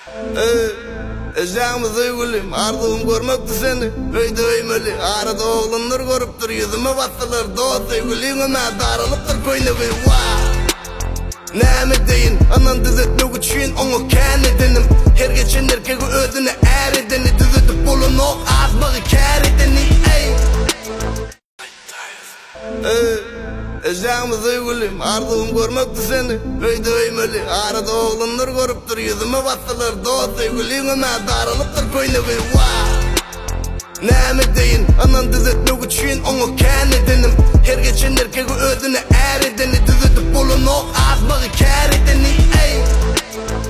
Eşağımızı gülüm, ardığım görmekti seni. Öyde öymeli, arada oğlanlar görüptür. Yüzüme basılır, doğası gülüğüme darılıptır köynüğü. Näme deyin, anan düzetmek üçün onu kän edenim. Her geçen erkegi özüne er edeni, düzetip bolun o azbağı kär edeni. Eşağımızı gülüm, ardığım görmekti seni. Öyde öymeli, arada oğlanlar görüptür. Yüzüme basılır, doğası gülüğüme darılıptır köynüğü. Näme deyin, anan düzetmek üçün onu kän edenim. Her geçen erkegi özüne er edeni, düzetip bolun o azbağı kär edeni.